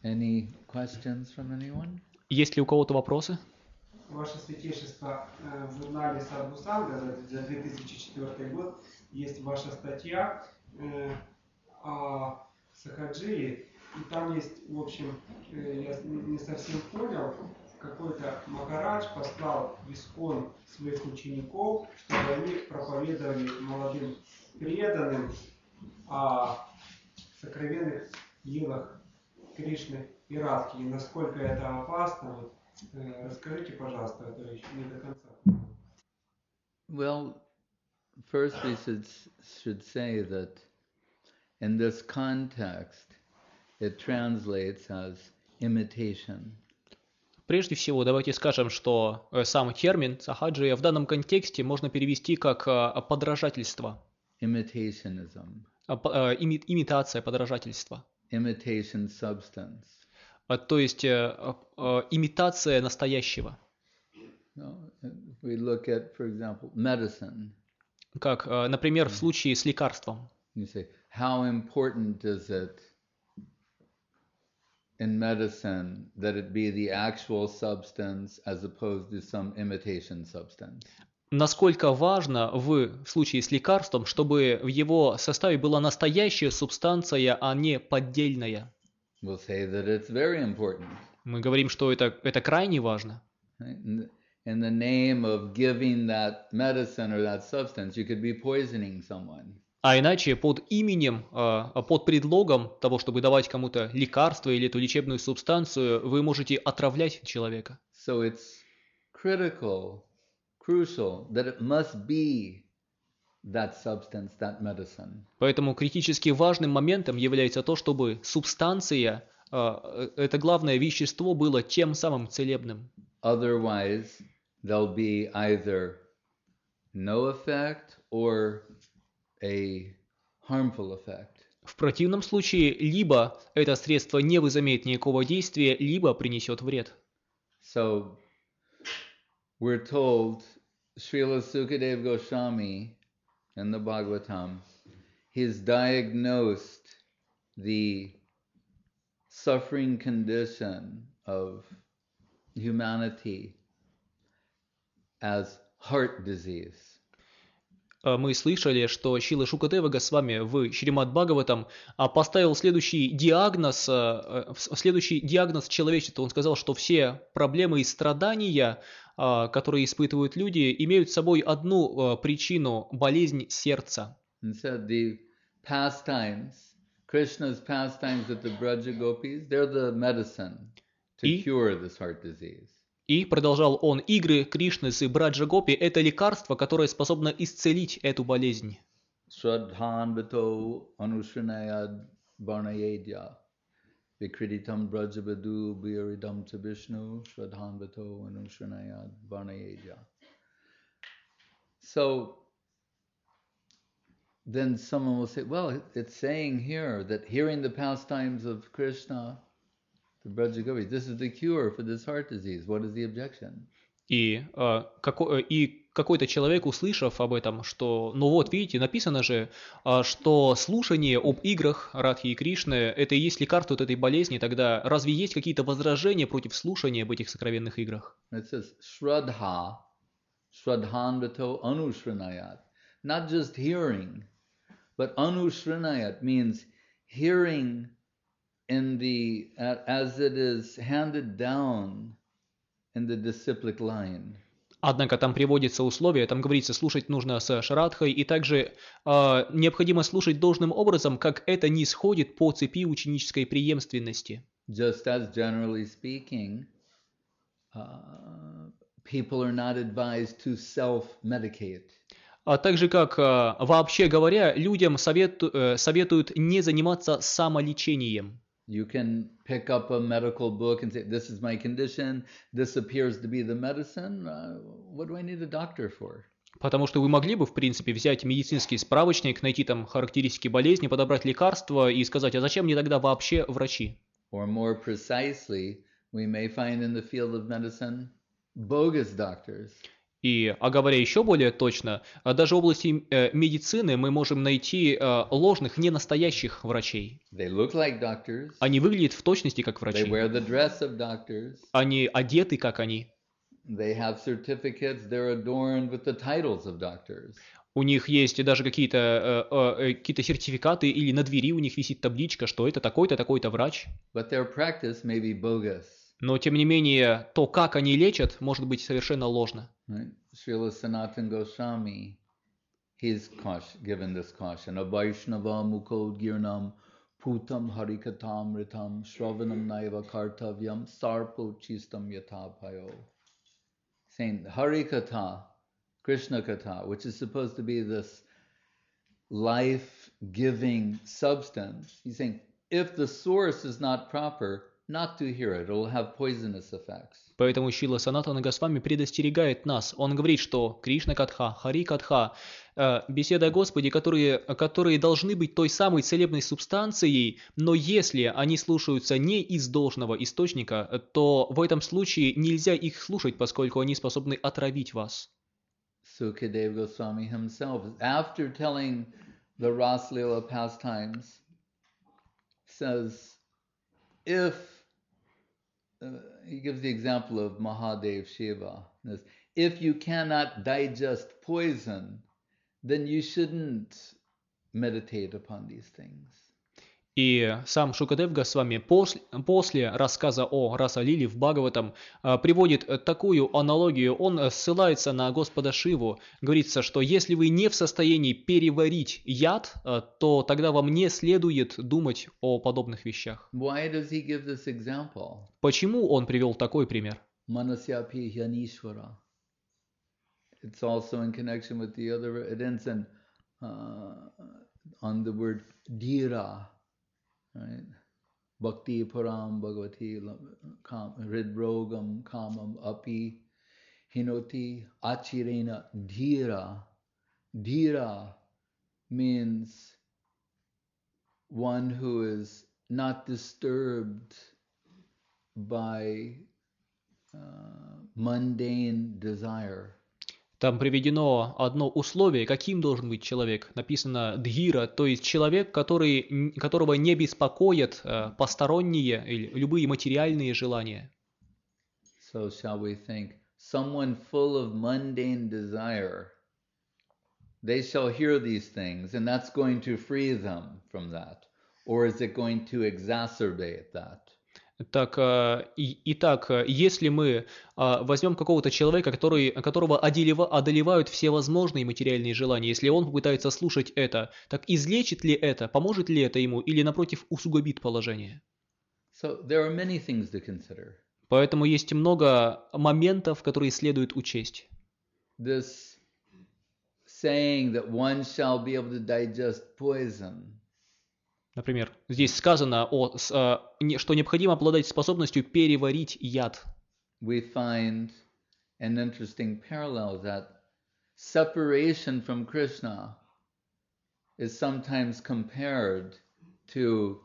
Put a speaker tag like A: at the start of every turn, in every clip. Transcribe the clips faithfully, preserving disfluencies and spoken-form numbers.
A: Any questions from anyone?
B: Есть ли у кого-то вопросы?
C: Ваше Святейшество, в журнале Садху Санга за две тысячи четвёртый год есть ваша статья о Сахаджии, и там есть, в общем, я не совсем понял, какой-то Махарадж послал в Искон своих учеников, чтобы они проповедовали молодым преданным о сокровенных делах Кришны и Радхи. И насколько это опасно, вот, расскажите, пожалуйста, а то еще не до конца.
A: Well, first we should, should say that in this context it translates as imitation.
B: Прежде всего, давайте скажем, что сам термин сахаджия в данном контексте можно перевести как подражательство.
A: Imitationism.
B: Ими, имитация, подражательство.
A: Imitation substance.
B: То есть имитация настоящего.
A: No, we look at, for example, medicine.
B: Как, например, в случае с лекарством.
A: You say, how important is it in medicine that it be the actual substance as opposed to some imitation substance?
B: Насколько важно в, в случае с лекарством, чтобы в его составе была настоящая субстанция, а не поддельная?
A: We'll say that it's very important.
B: Мы говорим, что это, это крайне важно.
A: Right? In the name of giving that medicine or that substance, you could be poisoning someone.
B: А иначе под именем, под предлогом того, чтобы давать кому-то лекарство или эту лечебную субстанцию, вы можете отравлять человека.
A: So it's critical, crucial that it must be that substance, that medicine.
B: Поэтому критически важным моментом является то, чтобы субстанция, это главное вещество, было тем самым целебным.
A: Otherwise, there'll be either no effect or a harmful effect.
B: В противном случае, либо это средство не возымеет никакого действия, либо принесет вред.
A: So, we're told, Srila Sukadeva Goswami in the Bhagavatam, he's diagnosed the suffering condition of humanity as heart disease.
B: Мы слышали, что Шрила Шукадева Госвами в Шримад Бхагаватам поставил следующий диагноз, следующий диагноз человечеству. Он сказал, что все проблемы и страдания, которые испытывают люди, имеют с собой одну причину – болезнь сердца.
A: And said the pastimes, Krishna's pastimes with the Braja Gopis, they're the medicine to
B: И?
A: cure this heart disease.
B: И продолжал он, игры Кришны с Браджа Гопи – это лекарство, которое способно исцелить эту болезнь.
A: Shraddhanvato anusrinayad varnayedya vikriditam brajabadu biyaridam cha Vishnu shraddhanvato anusrinayad varnayedya. So then someone will say, well, it's saying here that hearing the pastimes of Krishna, the Braja Gopis, this is the cure for this heart disease. What is the objection?
B: И, э, како, и какой-то человек, услышав об этом, что, ну вот, видите, написано же, э, что слушание об играх Радхи и Кришны – это и есть лекарство от этой болезни, тогда разве есть какие-то возражения против слушания об этих сокровенных играх?
A: It says, Shraddha, Shraddhanvato anusrinayat. Not just hearing, but anusrinayat means hearing in the, as it is handed down in the disciplic line.
B: Однако там приводится условие, там говорится, слушать нужно с Шрадхой, и также э, необходимо слушать должным образом, как это не сходит по цепи ученической преемственности.
A: Just as generally speaking, uh, people are not advised to self-medicate.
B: А также как, э, вообще говоря, людям совету, э, советуют не заниматься самолечением.
A: You can pick up a medical book and say, this is my condition, this appears to be the medicine, uh, what do I need a doctor for?
B: Потому что вы могли бы, в принципе, взять медицинский справочник, найти там характеристики болезни, подобрать лекарства и сказать, а зачем мне тогда вообще врачи?
A: Or more precisely, we may find in the field of medicine bogus doctors.
B: И, а говоря еще более точно, а даже в области э, медицины мы можем найти э, ложных, ненастоящих врачей.
A: They look like doctors.
B: Они выглядят в точности как
A: They
B: врачи.
A: wear the dress of doctors.
B: Они одеты, как они.
A: They have certificates. They're adorned with the titles of doctors.
B: У них есть даже какие-то, э, э, какие-то сертификаты, или на двери у них висит табличка, что это такой-то, такой-то врач.
A: But their practice may be bogus.
B: Но, тем не менее, то, как они лечат, может быть совершенно ложно.
A: Right? Srila Sanatana Goswami, he's caution, given this caution. Avaishnava mukod girnam putam harikatam ritam shravanam naiva kartavyam sarpo chistam yathabhayo. Saying Harikatha, Krishna Katha, which is supposed to be this life-giving substance, he's saying, if the source is not proper, not to hear it, it will have poisonous effects.
B: Поэтому Шрила Санатана Госвами предостерегает нас. Он говорит, что Кришна Катха, Хари Катха, э, беседы о Господе, которые, которые должны быть той самой целебной субстанцией, но если они слушаются не из должного источника, то в этом случае нельзя их слушать, поскольку они способны отравить вас.
A: Sukadeva Goswami himself, after telling the Ras Leela pastimes, says, if uh, he gives the example of Mahadev Shiva, says, if you cannot digest poison, then you shouldn't meditate upon these things.
B: И сам Шукадев Госвами после, после рассказа о Раса-лиле в Бхагаватам приводит такую аналогию. Он ссылается на Господа Шиву. Говорится, что если вы не в состоянии переварить яд, то тогда вам не следует думать о подобных вещах.
A: Why does he give this example?
B: Почему он привел такой пример?
A: Manasyapi Hyanishvara. It's also in connection with the other, it ends in, uh, on the word dhira. Right? Bhakti param bhagavati hridrogam kamam api hinoti achirena dhira. Dhira means one who is not disturbed by uh, mundane desire.
B: Там приведено одно условие, каким должен быть человек. Написано дхира, то есть человек, который, которого не беспокоят э, посторонние или любые материальные желания.
A: So shall we think, someone full of mundane desire, they shall hear these things, and that's going to free them from that, or is it going to exacerbate that?
B: Так, и, итак, если мы возьмем какого-то человека, который, которого одолевают все возможные материальные желания, если он попытается слушать это, так излечит ли это, поможет ли это ему, или, напротив, усугубит положение?
A: So there are many things to consider.
B: Поэтому есть много моментов, которые следует учесть.
A: This saying that one shall be able to digest poison.
B: Например, здесь сказано, о, что необходимо обладать способностью переварить яд.
A: We find an interesting parallel that separation from Krishna is sometimes compared to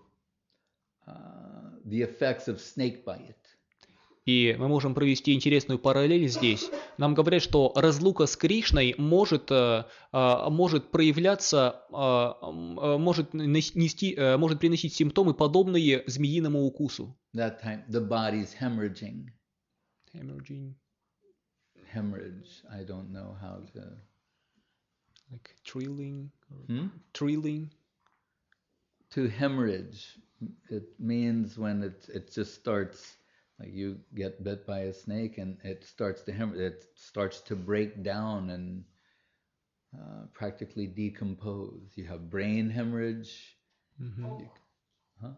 A: uh, the effects of snake bite.
B: И мы можем провести интересную параллель здесь. Нам говорят, что разлука с Кришной может, может проявляться, может, нести, может приносить симптомы, подобные змеиному укусу.
A: That time the body's hemorrhaging.
B: Hemorrhaging.
A: Hemorrhage. I don't know how to.
B: Like trilling.
A: Hmm?
B: Trilling.
A: To hemorrhage, it means when it it just starts. Like you get bit by a snake and it starts to hem- it starts to break down and uh, practically decompose. You have brain hemorrhage.
B: Mm-hmm.
A: You, huh?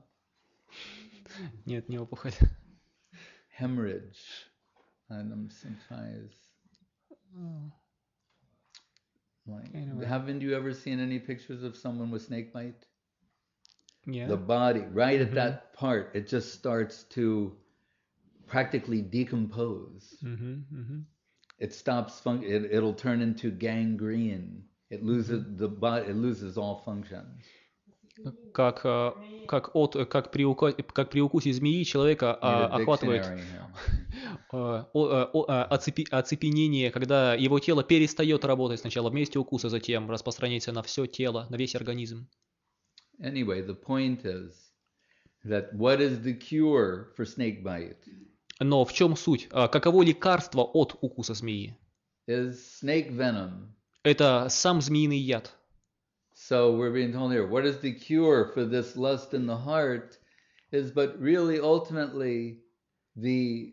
B: Нет, не опухоль.
A: Hemorrhage. And I'm sometimes
B: Oh.
A: like,
B: Anyway.
A: haven't you ever seen any pictures of someone with snake bite?
B: Yeah.
A: The body, right
B: Mm-hmm.
A: at that part, it just starts to practically decompose.
B: Mm-hmm. Mm-hmm.
A: It stops fun- it, it'll turn into gangrene. It loses mm-hmm. the body, it loses all functions.
B: Как, э, как, от, как, при, ука- как при укусе змеи человека
A: Need
B: а,
A: a
B: охватывает
A: dictionary here.
B: э, о- э, о- э, оцепи- оцепенение, когда его тело перестает работать сначала в месте укуса, затем распространяется на все тело, на весь организм.
A: Anyway, the point is that what is the cure for snake bite?
B: Но в чем суть? А Каково лекарство от укуса змеи?
A: Is snake venom.
B: Это сам змеиный яд.
A: So we're being told here, what is the cure for this lust in the heart is but really ultimately the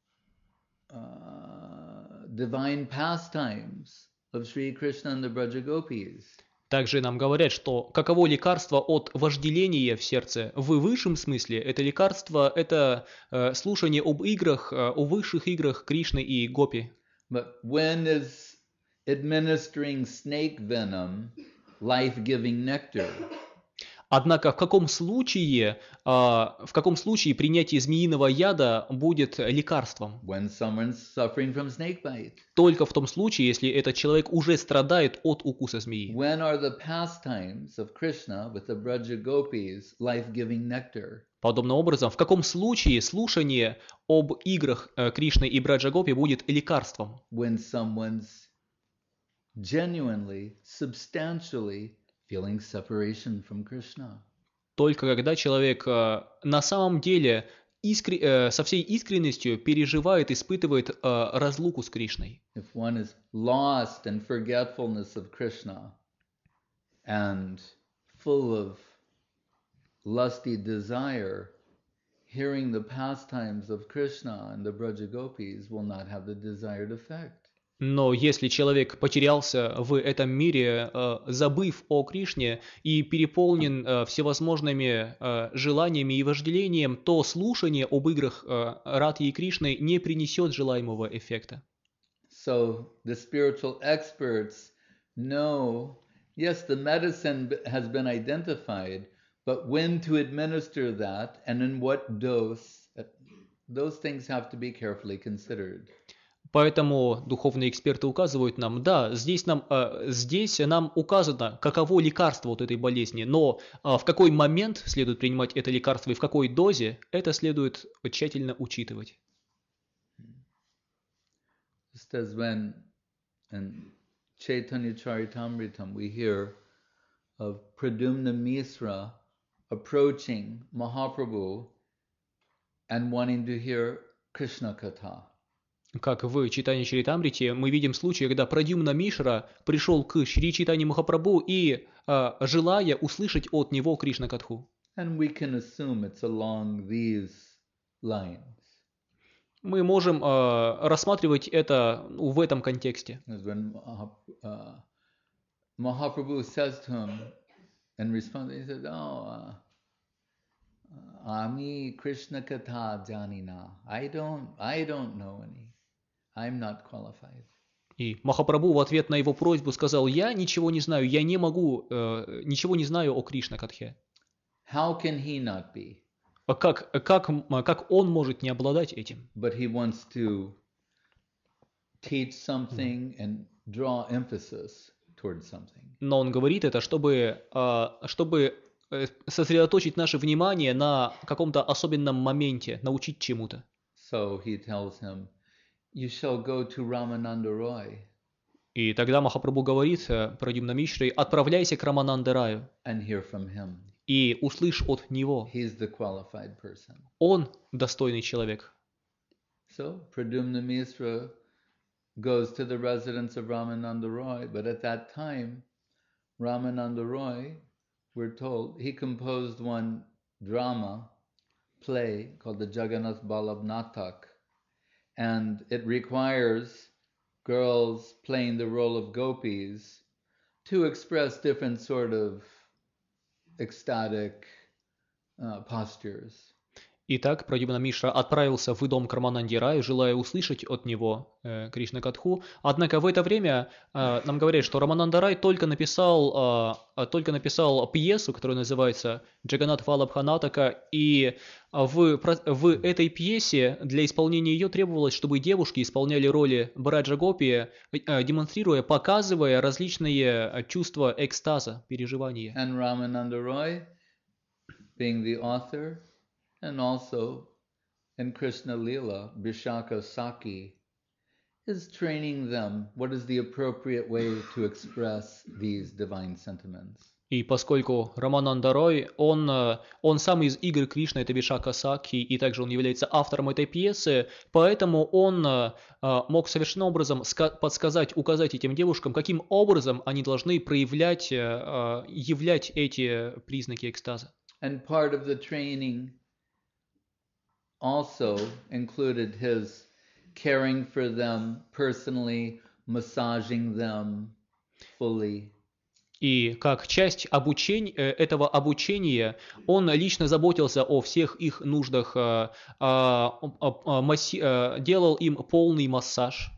A: uh, divine pastimes of Sri Krishna and the Braja Gopis.
B: Также нам говорят, что каково лекарство от вожделения в сердце в высшем смысле, это лекарство, это э, слушание об играх, э, о высших играх Кришны и Гопи.
A: But when is administering snake venom life-giving nectar?
B: Однако в каком случае, а, в каком случае принятие змеиного яда будет лекарством?
A: When someone's suffering from snake bite.
B: Только в том случае, если этот человек уже страдает от укуса змеи.
A: When are the pastimes of Krishna with the Braja Gopis life-giving nectar?
B: Подобным образом, в каком случае слушание об играх э, Кришны и Браджагопи будет лекарством?
A: When someone's genuinely, substantially feeling separation from Krishna.
B: Только когда человек э, на самом деле искре- э, со всей искренностью переживает, испытывает э, разлуку с Кришной.
A: If one is lost in forgetfulness of Krishna and full of lusty desire, hearing the pastimes of Krishna and the Braja Gopis will not have the desired effect.
B: Но если человек потерялся в этом мире, э, забыв о Кришне и переполнен э, всевозможными э, желаниями и вожделением, то слушание об играх э, Радхи и Кришны не принесет желаемого эффекта.
A: So the spiritual experts know, yes, the medicine has been identified, but when to administer that and in what dose, those things have to be carefully considered.
B: Поэтому духовные эксперты указывают нам, да, здесь нам, э, здесь нам указано, каково лекарство от этой болезни, но э, в какой момент следует принимать это лекарство и в какой дозе, это следует тщательно учитывать.
A: Just as when in Chaitanya Charitamritam we hear of Pradyumna Misra approaching Mahaprabhu and wanting to hear Krishna Katha.
B: Как в Чайтанья Чаритамрите мы видим случай, когда Прадьюмна Мишра пришел к Шри Чайтанье Махапрабху и э, желая услышать от него Кришна Катху.
A: And we can assume it's along these lines.
B: Мы можем э, рассматривать это ну, в этом контексте.
A: As when Mahap- uh, Mahaprabhu says to him in response, he said, "Oh, uh, Ami Krishna Katha Janina. I don't, I don't know any. I'm not qualified."
B: И Махапрабху в ответ на его просьбу сказал: «Я ничего не знаю, я не могу, э, ничего не знаю о Кришна Катхе».
A: How can he not be?
B: А Как, как, как он может не обладать этим?
A: But he wants to teach something and draw emphasis towards something.
B: Но он говорит это, чтобы, э, чтобы э, сосредоточить наше внимание на каком-то особенном моменте, научить чему-то.
A: So he tells him, "You shall go to Ramananda Roy
B: И тогда Махапрабху говорит э, Прадьюмна Мишре: «Отправляйся к Раманандараю
A: and hear from him.
B: и услышь от него.
A: He's the qualified person."
B: Он достойный человек».
A: So Pradyumna Misra goes to the residence of Ramananda Roy, but at that time, Ramananda Roy, we're told, he composed one drama play called the Jagannath Ballabh Natak, and it requires girls playing the role of gopis to express different sort of ecstatic uh, postures.
B: Итак, Прадьюмна Мишра отправился в дом к Рамананде Раю, желая услышать от него э, Кришна Катху. Однако в это время э, нам говорят, что Рамананда Рай только написал, э, только написал пьесу, которая называется «Джаганат Валабха Натака», и в, в этой пьесе для исполнения ее требовалось, чтобы девушки исполняли роли Браджа Гопи, э, демонстрируя, показывая различные чувства экстаза, переживания.
A: And Ramananda Roy, being the author, and also in Krishna Lila, Vishaka Saki is training them what is the appropriate way to express these divine sentiments.
B: И поскольку Рамананда Рой, он, он сам из игр Кришны, это Вишака Сакхи, и также он является автором этой пьесы, поэтому он мог совершенным образом подсказать, указать этим девушкам, каким образом они должны проявлять, являть эти признаки экстаза.
A: And part of the training also included his caring for them personally, massaging them fully.
B: И как часть обучения, этого обучения он лично заботился о всех их нуждах, делал им полный массаж.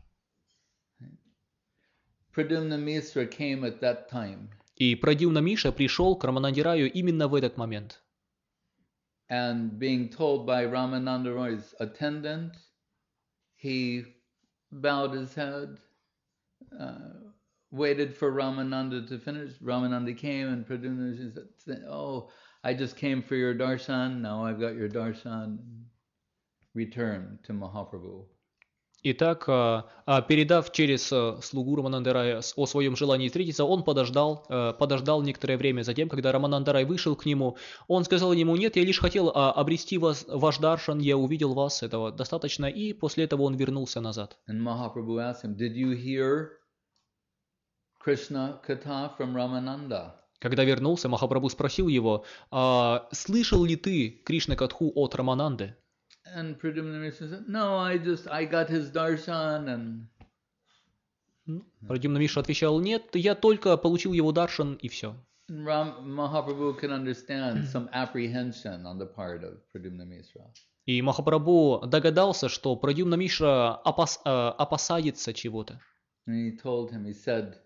A: Pradyumna Mishra came at that time.
B: И Прадьюмна Миша пришел к Рамананде Раю именно в этот момент.
A: And being told by Ramananda Roy's attendant, he bowed his head, uh, waited for Ramananda to finish. Ramananda came and Pradyumna said, oh, I just came for your darshan, now I've got your darshan. Return to Mahaprabhu.
B: Итак, передав через слугу Рамананды Рая о своем желании встретиться, он подождал, подождал некоторое время. Затем, когда Рамананда Рай вышел к нему, он сказал ему: нет, я лишь хотел обрести вас, ваш даршан, я увидел вас, этого достаточно, и после этого он вернулся назад.
A: And Mahaprabhu asked him, did you hear Krishna Katha from Ramananda?
B: Когда вернулся, Махапрабху спросил его: а, слышал ли ты Кришна Катху от Рамананды?
A: And Pradyumna Mishra said, no, I just, I got his darshan and...
B: Прадьюмна Миша отвечал: нет, я только получил его даршан и все.
A: Ram, Mahaprabhu can understand some apprehension on the part of Pradyumna Mishra.
B: И Махапрабху догадался, что Прадьюмна Мишра опас, опасается чего-то.
A: And he told him, he said,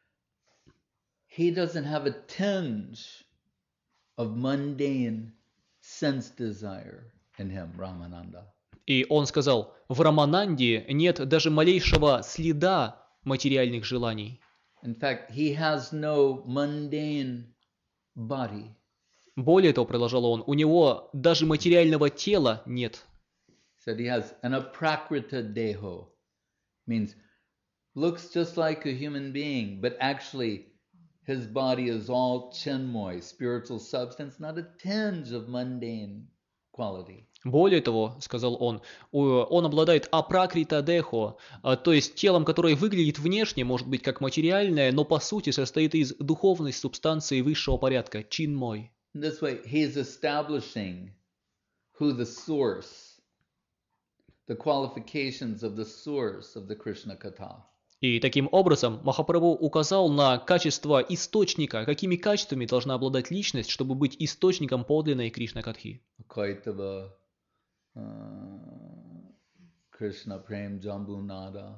A: he doesn't have a tinge of mundane sense desire in him, Ramananda.
B: И он сказал: в Рамананде нет даже малейшего следа материальных желаний.
A: In fact, he has no mundane body.
B: Более того, продолжал он, у него даже материального тела нет.
A: Said he has an aprakrita deho, means looks just like a human being, but actually his body is all chinmoy, spiritual substance, not a tinge of mundane quality.
B: Более того, сказал он, он обладает апракрита дехо, то есть телом, которое выглядит внешне, может быть, как материальное, но по сути состоит из духовной субстанции высшего порядка, чинмой.
A: In this way, he is establishing who the source, the qualifications of the source of the Krishna Katha.
B: И таким образом Махапрабху указал на качество источника, какими качествами должна обладать личность, чтобы быть источником подлинной Кришна-катхи.
A: Kaitava, uh, Krishna Prem Jambunada.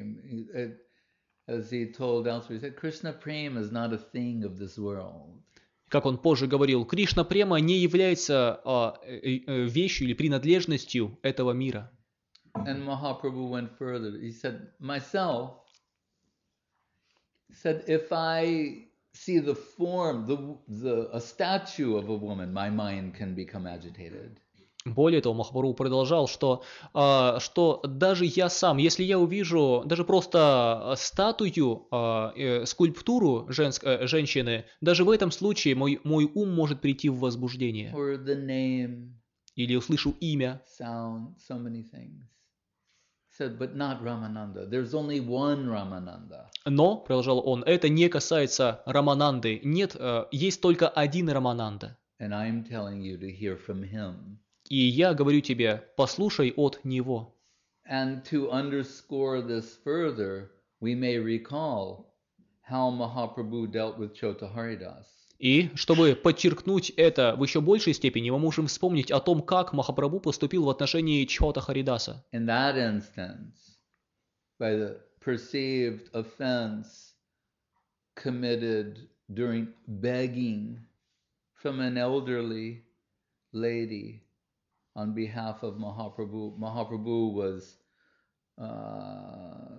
A: As he told elsewhere, he said, Krishna Prem is not a thing of this world.
B: Как он позже говорил, Кришна Према не является а, вещью или принадлежностью этого мира.
A: And Mahaprabhu went further. He said, myself, said, if I see the form, the, the, a statue of a woman, my mind can become agitated.
B: Более того, Махапрабху продолжал, что, а, что даже я сам, если я увижу даже просто статую, а, э, скульптуру женск, э, женщины, даже в этом случае мой, мой ум может прийти в возбуждение.
A: Or the name,
B: или услышу имя.
A: Sound, so many things. Said, but not Ramananda. There's only one Ramananda.
B: Но, продолжал он, это не касается Рамананды. Нет, э, есть только один Рамананда.
A: And I'm telling you to hear from him.
B: И я говорю тебе, послушай от него.
A: And to underscore this further, we may recall how Mahaprabhu dealt with Chota Haridas.
B: И чтобы подчеркнуть это в еще большей степени, мы можем вспомнить о том, как Махапрабху поступил в отношении Чхота Харидаса.
A: In that instance, by the perceived offense committed during begging from an elderly lady on behalf of Mahaprabhu, Mahaprabhu was, uh,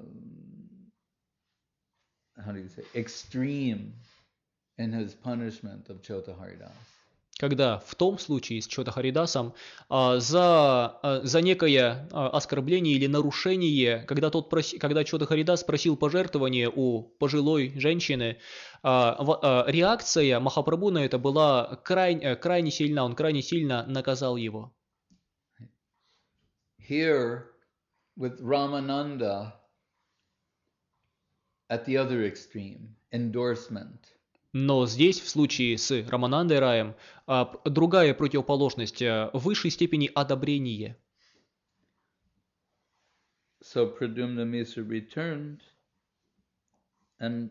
A: how do you say, extreme in his punishment of Chhota Haridas.
B: Когда в том случае с Чхота Харидасом а, за, а, за некое а, оскорбление или нарушение, когда, тот проси, когда Чхота Харидас просил пожертвования у пожилой женщины, а, в, а, реакция Махапрабху на это была крайне, крайне сильна, он крайне сильно наказал его.
A: Here, with Ramananda at the other extreme, endorsement.
B: Но здесь, в случае с Раманандой Раем, другая противоположность, в высшей степени одобрение.
A: So Pradyumna Mishra returned and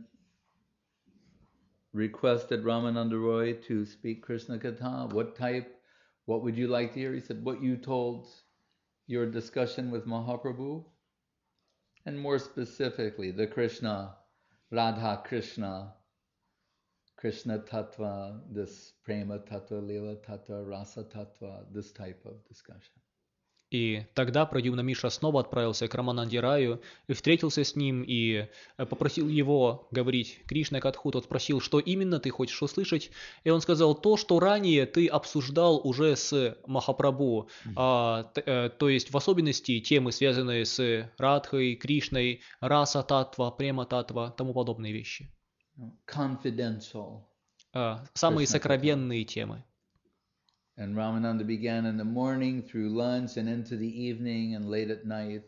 A: requested Ramananda Roy to speak Krishna Katha. What type, what would you like to hear? He said, what you told your discussion with Mahaprabhu, and more specifically, the Krishna, Radha Krishna, Krishna Tattva, this Prema Tattva, Lila Tattva, Rasa Tattva, this type of discussion.
B: И тогда Прадьюмна Мишра снова отправился к Рамананде Раю и встретился с ним и попросил его говорить Кришна Катху. Тот спросил, что именно ты хочешь услышать, и он сказал то, что ранее ты обсуждал уже с Махапрабху, mm-hmm. а, т, то есть в особенности темы, связанные с Радхой, Кришной, Раса Татва, Према Татва, тому подобные вещи.
A: Confidential.
B: А, самые сокровенные темы.
A: And Ramananda began in the morning through lunch and into the evening and late at night.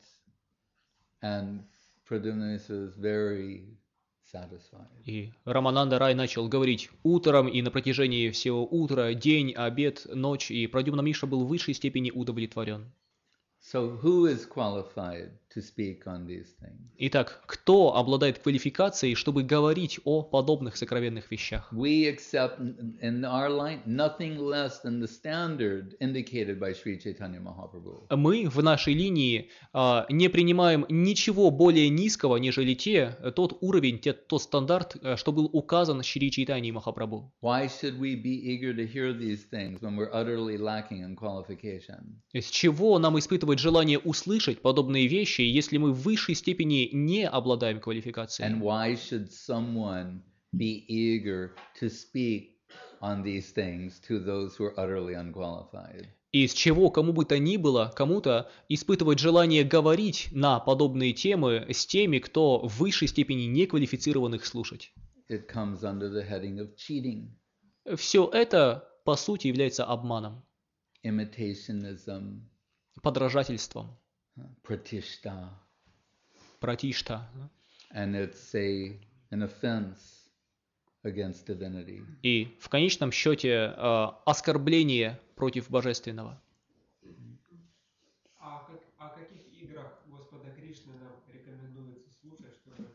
A: And Pradyumna was very satisfied.
B: И Рамананда Рай начал говорить утром и на протяжении всего утра, день, обед, ночь. И Прадьюмна Мишра был в высшей степени удовлетворен.
A: So who is qualified to speak on these things?
B: Итак, кто обладает квалификацией, чтобы говорить о подобных сокровенных вещах?
A: We accept in our line nothing less than the standard indicated by Sri Chaitanya Mahaprabhu.
B: Мы в нашей линии а, не принимаем ничего более низкого, нежели те, тот уровень, те, тот стандарт, что был указан Шри Чайтаньей Махапрабху.
A: Why should we be eager to hear these things when we're utterly lacking in qualification?
B: С чего нам испытывать желание услышать подобные вещи, если мы в высшей степени не обладаем квалификацией?
A: And why should someone be eager to speak on these things to those who are utterly unqualified?
B: И с чего кому бы то ни было, кому-то испытывать желание говорить на подобные темы с теми, кто в высшей степени не квалифицирован их слушать?
A: It comes under the heading of cheating.
B: Все это, по сути, является обманом,
A: Imitationism,
B: подражательством,
A: pratishta,
B: пратишта.
A: and it's a an offense against divinity.
B: И в конечном счете э, оскорбление против божественного.
C: А как, о каких играх Господа Кришны нам рекомендуется слушать, чтобы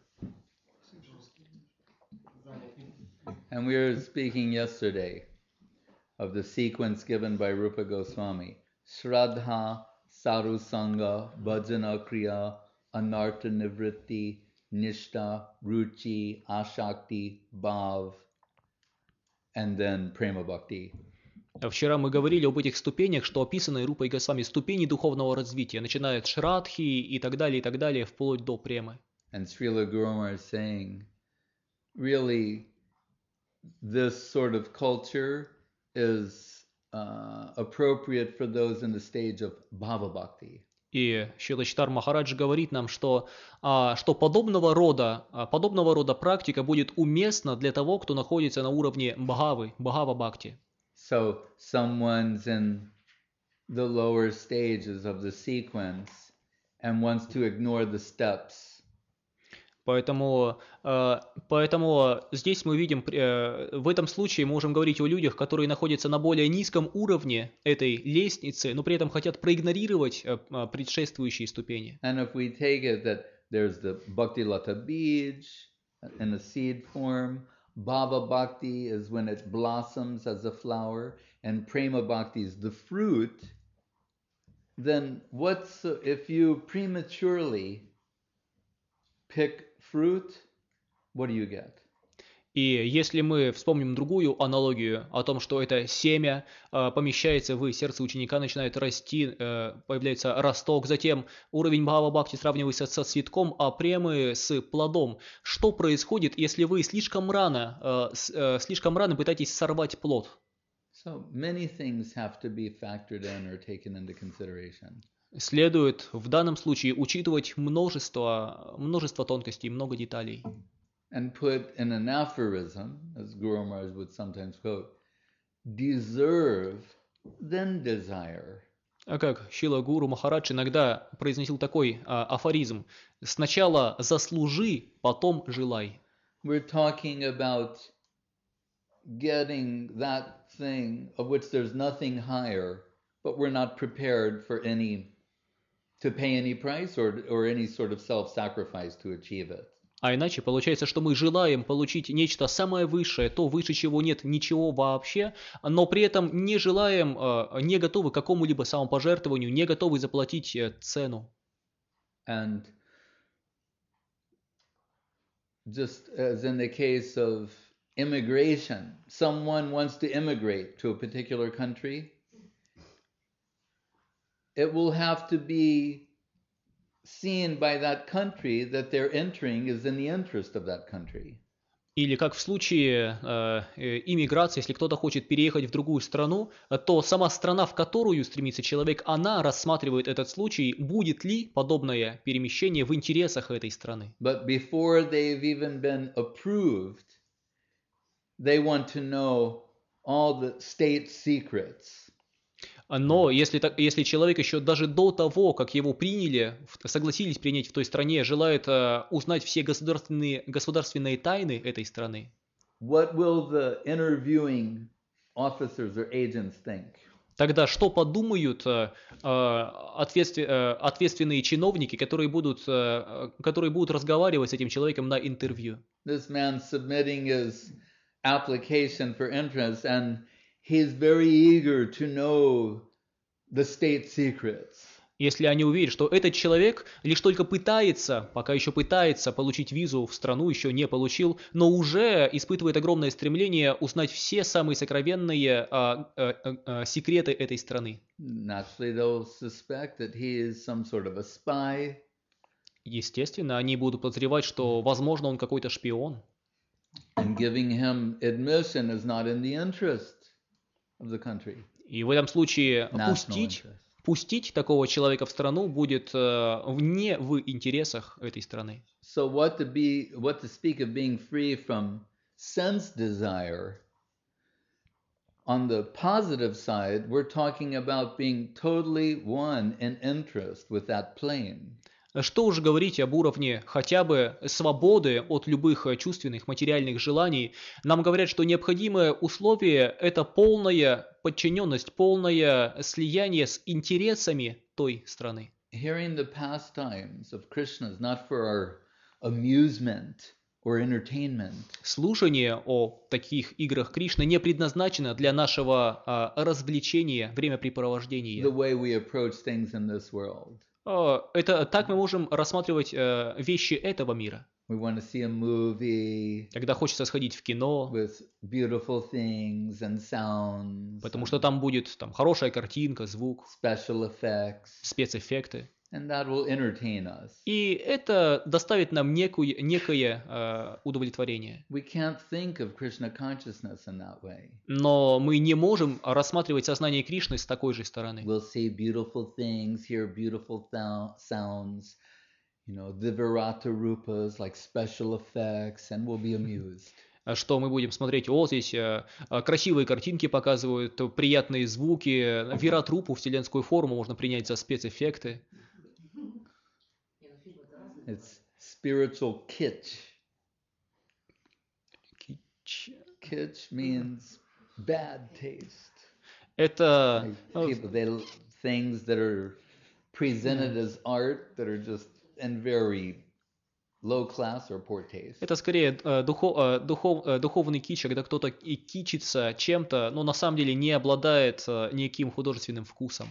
C: занять?
A: And we were speaking yesterday of the sequence given by Rupa Goswami: Shraddha, Sarusanga, Bhajana Kriya, Anartha Nivritti, Nishta, Ruchi, Ashakti, Bhav, and then Prema Bhakti.
B: Вчера мы говорили об этих ступенях, что описаны Рупой Госвами, ступени духовного развития, начиная от Шрадхи и так далее, и так далее, вплоть до Премы.
A: And Srila Gurumar is saying, really, this sort of culture is uh, appropriate for those in the stage of Bhava Bhakti.
B: И Шрила Чайтанья Махарадж говорит нам, что, а, что подобного, рода, а, подобного рода практика будет уместна для того, кто находится на уровне Бхавы, Бхава Бхакти.
A: So someone's in the lower stages of the sequence and wants to ignore the steps.
B: Поэтому, э, поэтому здесь мы видим, э, в этом случае мы можем говорить о людях, которые находятся на более низком уровне этой лестницы, но при этом хотят проигнорировать э, предшествующие ступени.
A: And if we take it that there's the Bhakti Lata Bij in a seed form, Bhava Bhakti is when it blossoms as a flower, and Prema Bhakti is the fruit, then what's, if you prematurely pick fruit, what do you get?
B: И если мы вспомним другую аналогию о том, что это семя э, помещается в сердце ученика, начинает расти, э, появляется росток, затем уровень Бхава Бхакти сравнивается со цветком, а премы с плодом. Что происходит, если вы слишком рано, э, с, э, слишком рано пытаетесь сорвать плод?
A: So many things have to be factored in or taken into consideration.
B: Следует в данном случае учитывать множество, множество тонкостей, много деталей.
A: And put in an aphorism, as Guru Maharaj would sometimes quote, deserve, then desire.
B: А как Шрила Гуру Махарадж иногда произносил такой а, афоризм: «Сначала заслужи, потом желай».
A: We're talking about getting that thing of which there's nothing higher, but we're not prepared for any, to pay any price or, or any sort of self-sacrifice to achieve it.
B: А иначе получается, что мы желаем получить нечто самое высшее, то выше чего нет ничего вообще, но при этом не желаем, не готовы к какому-либо самопожертвованию, не готовы заплатить цену.
A: And just as in the case of immigration, someone wants to immigrate to a particular country, it will have to be seen by that country that they're entering is in the interest of that country.
B: Или как в случае э, иммиграции, если кто-то хочет переехать в другую страну, то сама страна, в которую стремится человек, она рассматривает этот случай, будет ли подобное перемещение в интересах этой страны.
A: But before they've even been approved, they want to know all the state secrets.
B: Но если, если человек еще даже до того, как его приняли, согласились принять в той стране, желает uh, узнать все государственные, государственные тайны этой страны,
A: what will the interviewing officers or agents think?
B: Тогда что подумают uh, ответствен, uh, ответственные чиновники, которые будут, uh, которые будут разговаривать с этим человеком на интервью?
A: This man submitting his application for entrance and he's very eager to know the state secrets.
B: Если они увидят, что этот человек лишь только пытается, пока еще пытается получить визу в страну, еще не получил, но уже испытывает огромное стремление узнать все самые сокровенные а, а, а, секреты этой страны.
A: Naturally, they'll suspect that he is some sort of a spy.
B: Естественно, они будут подозревать, что, возможно, он какой-то шпион.
A: And giving him admission is not in the interest of the country.
B: И в этом случае
A: National
B: пустить,
A: interest.
B: пустить такого человека в страну будет uh, не в интересах этой страны.
A: So what to be, what to speak of being free from sense desire? On the positive side, we're talking about being totally one in interest with that plane.
B: Что уж говорить об уровне хотя бы свободы от любых чувственных, материальных желаний. Нам говорят, что необходимое условие – это полная подчиненность, полное слияние с интересами той страны.
A: Hearing the pastimes of Krishna is not for our amusement or entertainment.
B: Слушание о таких играх Кришны не предназначено для нашего а, развлечения, времяпрепровождения.
A: The way we approach things in this world.
B: Это так мы можем рассматривать э, вещи этого мира.
A: We want to see a movie
B: Когда хочется сходить в кино,
A: with beautiful things and sounds,
B: потому что там будет там хорошая картинка, звук,
A: special effects,
B: спецэффекты.
A: and that will entertain us.
B: И это доставит нам некую, некое э, удовлетворение.
A: We can't think of Krishna consciousness in that way.
B: Но мы не можем рассматривать сознание Кришны с такой же стороны.
A: We'll see beautiful things, hear beautiful thou- sounds, you know, the Virata rupas like special effects, and we'll be amused.
B: Что мы будем смотреть, о, здесь э, красивые картинки показывают, приятные звуки, виратрупу, вселенскую форму можно принять за спецэффекты.
A: It's spiritual kitsch. Kitsch means bad taste.
B: Это
A: Like people, they things that are presented as art that are just and very low class or poor taste.
B: Это скорее э, духов, э, духов, э, духовный кич, когда кто-то и кичится чем-то, но на самом деле не обладает э, никаким художественным вкусом.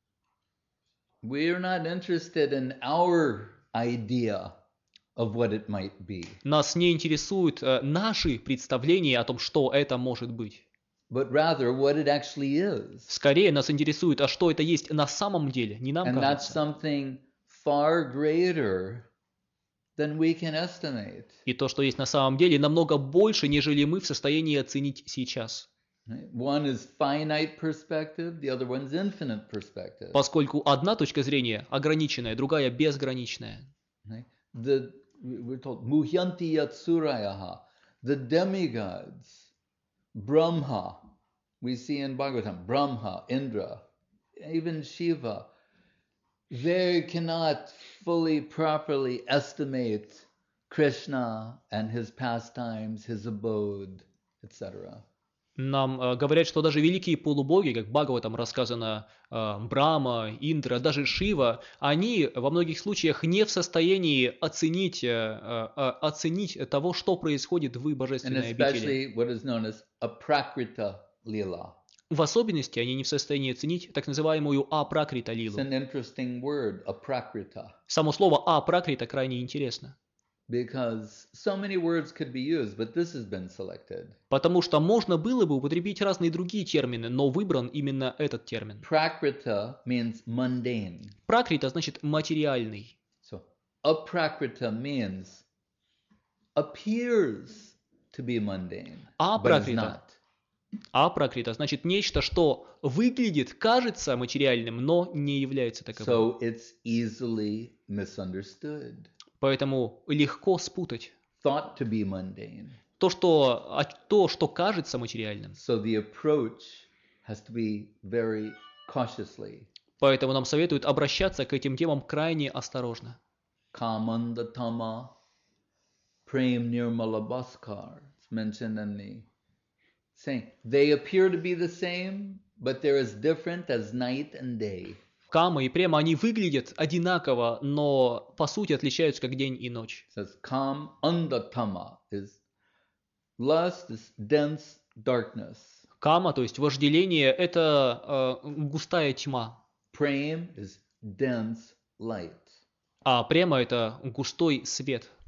A: We're not interested in our idea of what it might be,
B: Нас не интересуют э, наши представления о том, что это может быть.
A: but rather what it actually is.
B: Скорее нас интересует, а что это есть на самом деле, не нам
A: And that's
B: кажется.
A: something far greater than we can estimate.
B: И то, что есть на самом деле, намного больше, нежели мы в состоянии оценить сейчас.
A: Right? One is finite perspective, the other one's infinite perspective.
B: Поскольку одна точка зрения ограниченная, другая безграничная.
A: Right? The, we're told, Muhyanti Yatsurayaha, the demigods, Brahma, we see in Bhagavatam, Brahma, Indra, even Shiva, they cannot fully, properly estimate Krishna and his pastimes, his abode, et cetera.
B: Нам э, говорят, что даже великие полубоги, как в Бхагаватам рассказано, э, Брахма, Индра, даже Шива, они во многих случаях не в состоянии оценить, э, э, оценить того, что происходит в их
A: And
B: божественной обители.
A: especially what is known as aprakrita lila.
B: В особенности они не в состоянии оценить так называемую апракрита
A: It's
B: лилу.
A: an interesting word, aprakrita,
B: Само слово апракрита крайне интересно,
A: because so many words could be used, but this has been selected.
B: потому что можно было бы употребить разные другие термины, но выбран именно этот термин.
A: Prakrita means mundane.
B: Пракрита значит материальный.
A: So aprakrita means appears to be mundane,
B: А
A: but is
B: пракрита.
A: not.
B: Апракрита значит нечто, что выглядит, кажется материальным, но не является таковым.
A: So it's easily misunderstood.
B: Поэтому легко спутать
A: Thought to be mundane.
B: то, что, а, то, что кажется материальным.
A: So the approach has to be very cautiously.
B: Поэтому нам советуют обращаться к этим темам крайне осторожно.
A: Kamandatama Prem Nirmala Bhaskar. It's mentioned in the saying. They appear to be the same, but they're as different as night and day.
B: Кама и према, они выглядят одинаково, но по сути отличаются как день и ночь.
A: It says Kam Andatama is lust, is dense darkness.
B: Кама, то есть вожделение, это э, густая тьма,
A: Prem is dense light.
B: а према это густой свет.